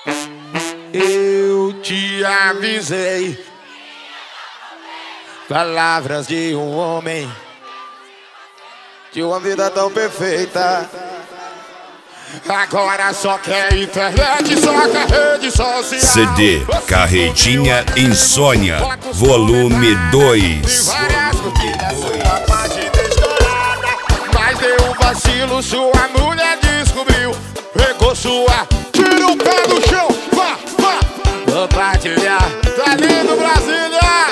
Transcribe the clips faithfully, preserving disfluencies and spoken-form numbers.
Eu te avisei. Palavras de um homem de uma vida tão perfeita. Agora só quer internet, só quer rede social. C D Carretinha Insônia, volume dois. Várias curtidas, sua página estourada. Mas deu um vacilo, sua mulher descobriu. Pegou sua, tira o pé do chão, vá, vá. Compartilhar, tá lindo Brasília.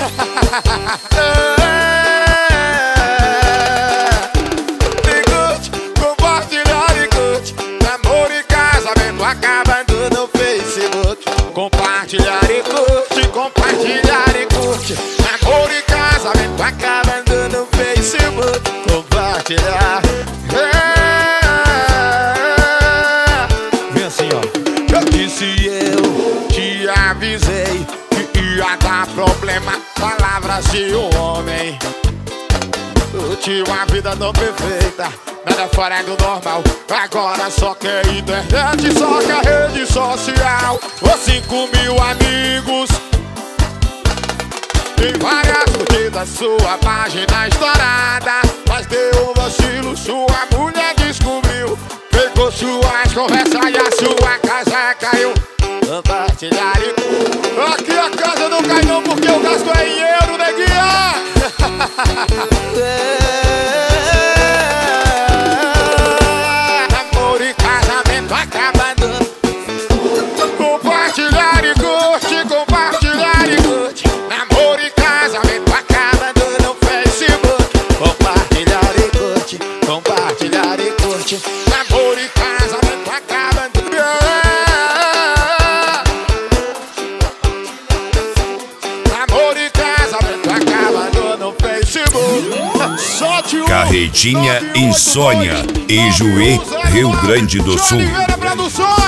E curte, compartilhar e curte. Namoro e casamento acabando no Facebook. Compartilhar e curte, compartilhar e curte. Namoro e casamento acabando no Facebook. Compartilhar. Vem assim, ó. Eu disse, eu te avisei que ia dar problema. Palavras de um homem. Eu tinha uma vida tão perfeita, nada fora do normal. Agora só quer internet, só quer rede social. Os cinco mil amigos, tem várias curtidas, sua página estourada. Mas deu um vacilo, sua mulher descobriu. Pegou suas conversas e a sua casa caiu. Compartilhar e... Aqui a casa não cai não, porque o gasto é em euro, neguinha. Namoro e casamento acabando. Compartilhar e curte, compartilhar e curte. Namoro e casamento acabando no Facebook. Compartilhar e curte, compartilhar e curte. Namoro e casamento acabando. Namoro e casamento acabando no Facebook. Carretinha Insônia, em Juí, Rio Grande do Sul.